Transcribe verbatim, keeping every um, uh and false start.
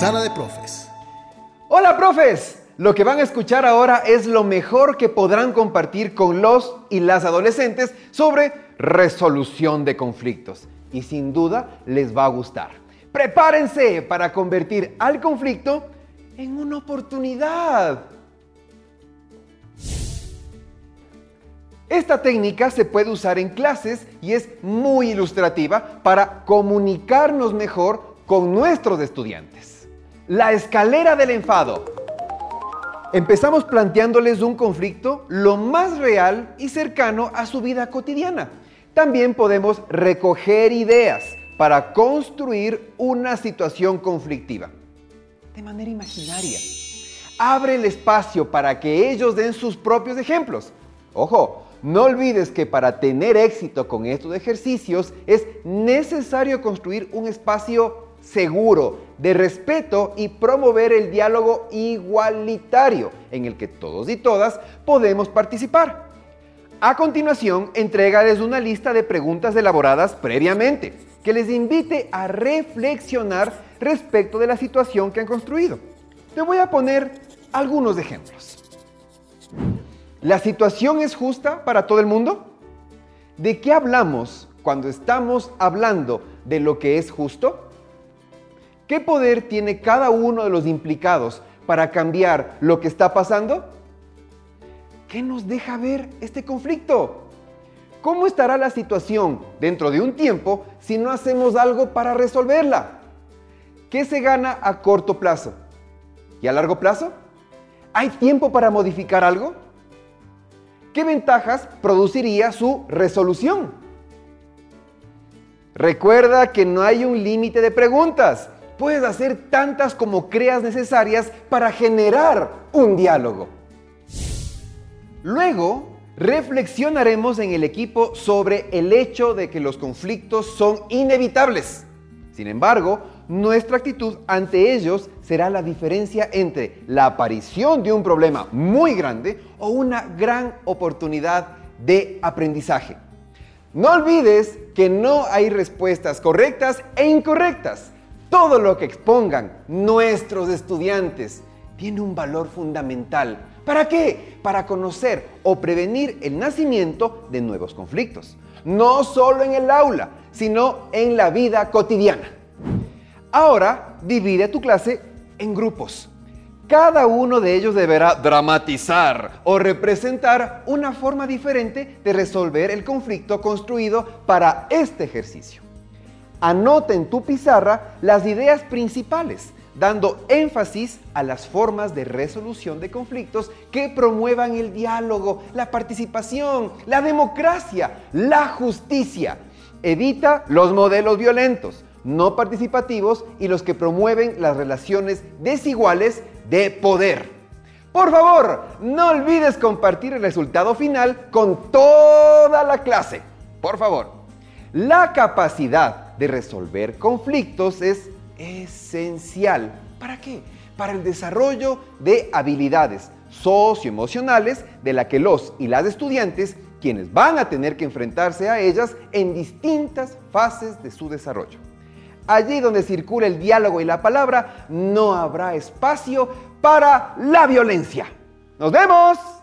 Sala de Profes. Hola, profes. Lo que van a escuchar ahora es lo mejor que podrán compartir con los y las adolescentes sobre resolución de conflictos. Y sin duda les va a gustar. Prepárense para convertir al conflicto en una oportunidad. Esta técnica se puede usar en clases y es muy ilustrativa para comunicarnos mejor con nuestros estudiantes. La escalera del enfado. Empezamos planteándoles un conflicto lo más real y cercano a su vida cotidiana. También podemos recoger ideas para construir una situación conflictiva de manera imaginaria. Abre el espacio para que ellos den sus propios ejemplos. Ojo, no olvides que para tener éxito con estos ejercicios es necesario construir un espacio seguro, de respeto y promover el diálogo igualitario en el que todos y todas podemos participar. A continuación, entrégales una lista de preguntas elaboradas previamente que les invite a reflexionar respecto de la situación que han construido. Te voy a poner algunos ejemplos. ¿La situación es justa para todo el mundo? ¿De qué hablamos cuando estamos hablando de lo que es justo? ¿Qué poder tiene cada uno de los implicados para cambiar lo que está pasando? ¿Qué nos deja ver este conflicto? ¿Cómo estará la situación dentro de un tiempo si no hacemos algo para resolverla? ¿Qué se gana a corto plazo? ¿Y a largo plazo? ¿Hay tiempo para modificar algo? ¿Qué ventajas produciría su resolución? Recuerda que no hay un límite de preguntas. Puedes hacer tantas como creas necesarias para generar un diálogo. Luego, reflexionaremos en el equipo sobre el hecho de que los conflictos son inevitables. Sin embargo, nuestra actitud ante ellos será la diferencia entre la aparición de un problema muy grande o una gran oportunidad de aprendizaje. No olvides que no hay respuestas correctas e incorrectas. Todo lo que expongan nuestros estudiantes tiene un valor fundamental. ¿Para qué? Para conocer o prevenir el nacimiento de nuevos conflictos. No solo en el aula, sino en la vida cotidiana. Ahora, divide tu clase en grupos. Cada uno de ellos deberá dramatizar o representar una forma diferente de resolver el conflicto construido para este ejercicio. Anota en tu pizarra las ideas principales, dando énfasis a las formas de resolución de conflictos que promuevan el diálogo, la participación, la democracia, la justicia. Evita los modelos violentos, no participativos y los que promueven las relaciones desiguales de poder. Por favor, no olvides compartir el resultado final con toda la clase. Por favor. La capacidad de resolver conflictos es esencial. ¿Para qué? Para el desarrollo de habilidades socioemocionales de las que los y las estudiantes, quienes van a tener que enfrentarse a ellas en distintas fases de su desarrollo. Allí donde circula el diálogo y la palabra, no habrá espacio para la violencia. ¡Nos vemos!